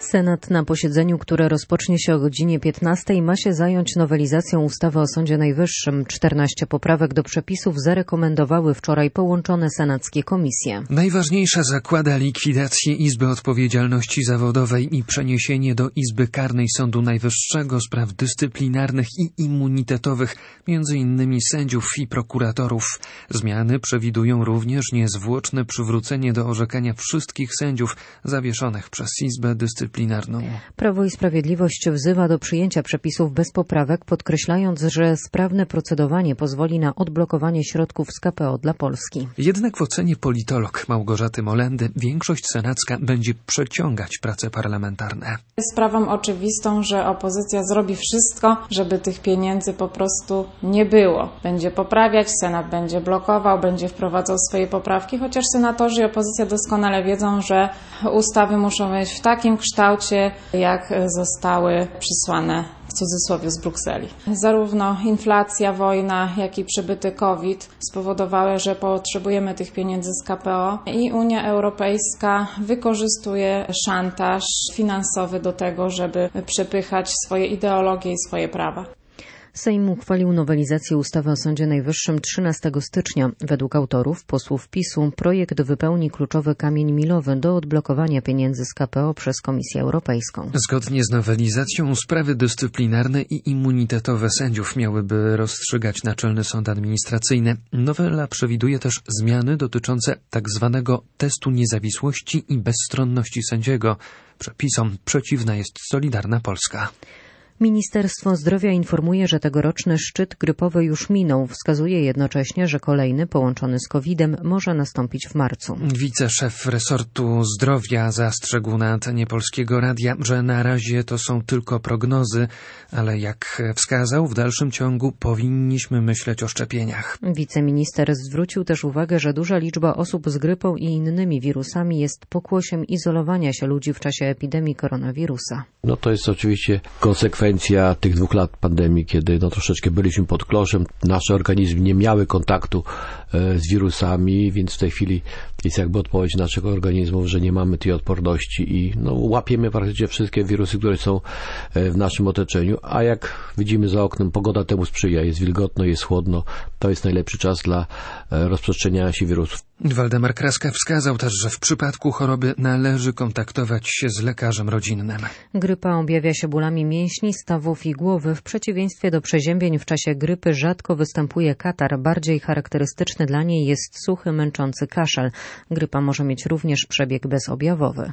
Senat na posiedzeniu, które rozpocznie się o godzinie 15, ma się zająć nowelizacją ustawy o Sądzie Najwyższym. 14 poprawek do przepisów zarekomendowały wczoraj połączone senackie komisje. Najważniejsza zakłada likwidację Izby Odpowiedzialności Zawodowej i przeniesienie do Izby Karnej Sądu Najwyższego spraw dyscyplinarnych i immunitetowych, m.in. sędziów i prokuratorów. Zmiany przewidują również niezwłoczne przywrócenie do orzekania wszystkich sędziów zawieszonych przez Izbę Dyscyplinarną. Prawo i Sprawiedliwość wzywa do przyjęcia przepisów bez poprawek, podkreślając, że sprawne procedowanie pozwoli na odblokowanie środków z KPO dla Polski. Jednak w ocenie politolog Małgorzaty Molendy większość senacka będzie przeciągać prace parlamentarne. Jest sprawą oczywistą, że opozycja zrobi wszystko, żeby tych pieniędzy po prostu nie było. Będzie poprawiać, Senat będzie blokował, będzie wprowadzał swoje poprawki, chociaż senatorzy i opozycja doskonale wiedzą, że ustawy muszą być w takim kształcie, jak zostały przysłane w cudzysłowie z Brukseli. Zarówno inflacja, wojna, jak i przybyty COVID spowodowały, że potrzebujemy tych pieniędzy z KPO i Unia Europejska wykorzystuje szantaż finansowy do tego, żeby przepychać swoje ideologie i swoje prawa. Sejm uchwalił nowelizację ustawy o Sądzie Najwyższym 13 stycznia. Według autorów, posłów PiS-u, projekt wypełni kluczowy kamień milowy do odblokowania pieniędzy z KPO przez Komisję Europejską. Zgodnie z nowelizacją sprawy dyscyplinarne i immunitetowe sędziów miałyby rozstrzygać Naczelny Sąd Administracyjny. Nowela przewiduje też zmiany dotyczące tzw. testu niezawisłości i bezstronności sędziego. Przepisom przeciwna jest Solidarna Polska. Ministerstwo Zdrowia informuje, że tegoroczny szczyt grypowy już minął. Wskazuje jednocześnie, że kolejny, połączony z COVID-em, może nastąpić w marcu. Wiceszef resortu zdrowia zastrzegł na antenie Polskiego Radia, że na razie to są tylko prognozy, ale jak wskazał, w dalszym ciągu powinniśmy myśleć o szczepieniach. Wiceminister zwrócił też uwagę, że duża liczba osób z grypą i innymi wirusami jest pokłosiem izolowania się ludzi w czasie epidemii koronawirusa. To jest oczywiście konsekwencja tych 2 lat pandemii, kiedy troszeczkę byliśmy pod kloszem. Nasze organizmy nie miały kontaktu z wirusami, więc w tej chwili jest jakby odpowiedź naszych organizmów, że nie mamy tej odporności i łapiemy praktycznie wszystkie wirusy, które są w naszym otoczeniu, a jak widzimy za oknem, pogoda temu sprzyja, jest wilgotno, jest chłodno, to jest najlepszy czas dla rozprzestrzeniania się wirusów. Waldemar Kraska wskazał też, że w przypadku choroby należy kontaktować się z lekarzem rodzinnym. Grypa objawia się bólami mięśni, stawów i głowy. W przeciwieństwie do przeziębień w czasie grypy rzadko występuje katar. Bardziej charakterystyczny dla niej jest suchy, męczący kaszel. Grypa może mieć również przebieg bezobjawowy.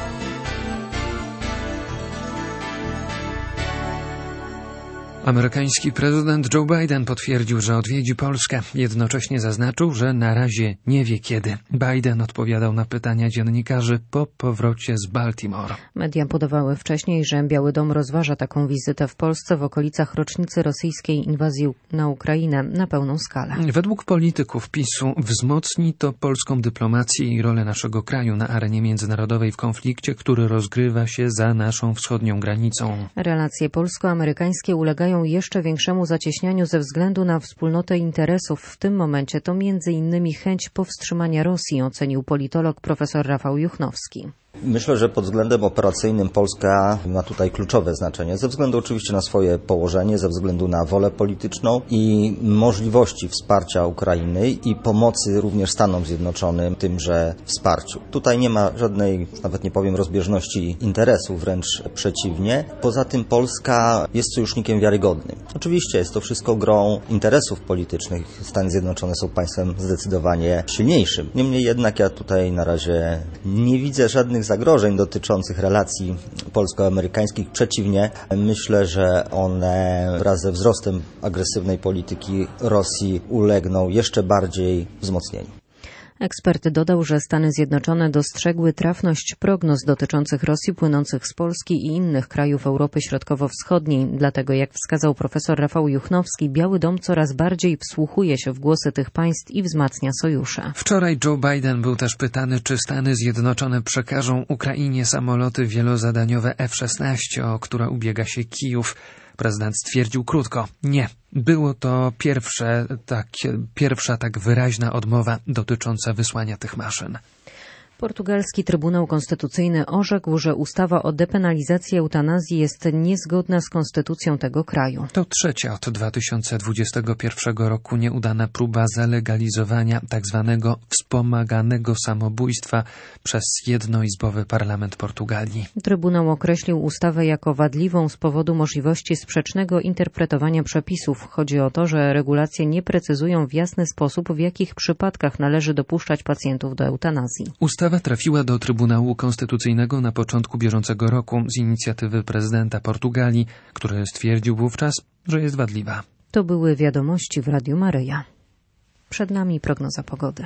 Amerykański prezydent Joe Biden potwierdził, że odwiedzi Polskę. Jednocześnie zaznaczył, że na razie nie wie kiedy. Biden odpowiadał na pytania dziennikarzy po powrocie z Baltimore. Media podawały wcześniej, że Biały Dom rozważa taką wizytę w Polsce w okolicach rocznicy rosyjskiej inwazji na Ukrainę na pełną skalę. Według polityków PiS-u wzmocni to polską dyplomację i rolę naszego kraju na arenie międzynarodowej w konflikcie, który rozgrywa się za naszą wschodnią granicą. Relacje polsko-amerykańskie ulegają jeszcze większemu zacieśnianiu ze względu na wspólnotę interesów. W tym momencie to m.in. chęć powstrzymania Rosji, ocenił politolog profesor Rafał Juchnowski. Myślę, że pod względem operacyjnym Polska ma tutaj kluczowe znaczenie, ze względu oczywiście na swoje położenie, ze względu na wolę polityczną i możliwości wsparcia Ukrainy i pomocy również Stanom Zjednoczonym w tymże wsparciu. Tutaj nie ma żadnej, nawet nie powiem, rozbieżności interesów, wręcz przeciwnie. Poza tym Polska jest sojusznikiem wiarygodnym. Oczywiście jest to wszystko grą interesów politycznych. Stany Zjednoczone są państwem zdecydowanie silniejszym. Niemniej jednak ja tutaj na razie nie widzę żadnych zagrożeń dotyczących relacji polsko-amerykańskich. Przeciwnie, myślę, że one wraz ze wzrostem agresywnej polityki Rosji ulegną jeszcze bardziej wzmocnieniu. Ekspert dodał, że Stany Zjednoczone dostrzegły trafność prognoz dotyczących Rosji płynących z Polski i innych krajów Europy Środkowo-Wschodniej. Dlatego, jak wskazał profesor Rafał Juchnowski, Biały Dom coraz bardziej wsłuchuje się w głosy tych państw i wzmacnia sojusze. Wczoraj Joe Biden był też pytany, czy Stany Zjednoczone przekażą Ukrainie samoloty wielozadaniowe F-16, o które ubiega się Kijów. Prezydent stwierdził krótko: nie. Było to pierwsza tak wyraźna odmowa dotycząca wysłania tych maszyn. Portugalski Trybunał Konstytucyjny orzekł, że ustawa o depenalizacji eutanazji jest niezgodna z konstytucją tego kraju. To trzecia od 2021 roku nieudana próba zalegalizowania tzw. wspomaganego samobójstwa przez jednoizbowy parlament Portugalii. Trybunał określił ustawę jako wadliwą z powodu możliwości sprzecznego interpretowania przepisów. Chodzi o to, że regulacje nie precyzują w jasny sposób, w jakich przypadkach należy dopuszczać pacjentów do eutanazji. Ustawa trafiła do Trybunału Konstytucyjnego na początku bieżącego roku z inicjatywy prezydenta Portugalii, który stwierdził wówczas, że jest wadliwa. To były wiadomości w Radiu Maryja. Przed nami prognoza pogody.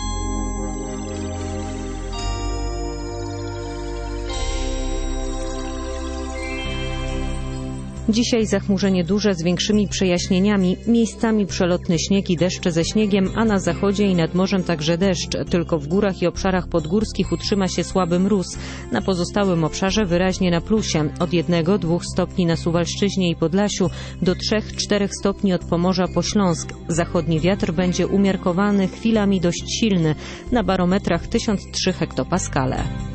Dzisiaj zachmurzenie duże z większymi przejaśnieniami, miejscami przelotny śnieg i deszcze ze śniegiem, a na zachodzie i nad morzem także deszcz. Tylko w górach i obszarach podgórskich utrzyma się słaby mróz. Na pozostałym obszarze wyraźnie na plusie. Od 1-2 stopni na Suwalszczyźnie i Podlasiu do 3-4 stopni od Pomorza po Śląsk. Zachodni wiatr będzie umiarkowany, chwilami dość silny. Na barometrach 1003 hektopaskale.